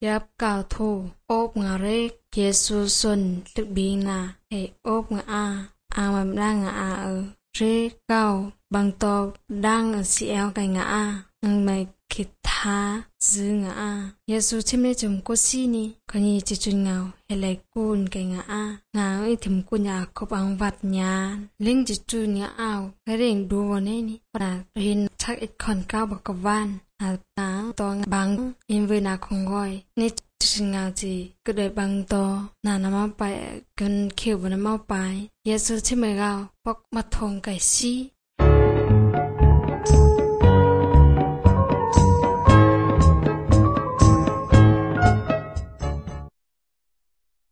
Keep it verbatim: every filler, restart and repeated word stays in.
ยับกาวทูโอบงาเรกเยซูซุนลึกบีนาเอโอบงาอาอามันร่างอาเออเรเก้าบางตอดังสีเอลไกงาอังไม่คิดท้าซึงอาเยซูชิมเลจมกุสีนีก็นี่จิจุนเงาเฮเลกุนไกงอาเงาไอถิมกุญยาคบอังวัดญาเล่งจิจุนเงาเอาเร่งดูวันนี้นี่ปราเห็นชักอีกคนเก้าบักวานอาตาตองบังอินเวนาคงกอยนี่จิงาจีก็ได้บังตอนานามาไปกันเขียวบนมาไปเยซูชิมเงาปกมาทงไก่ซี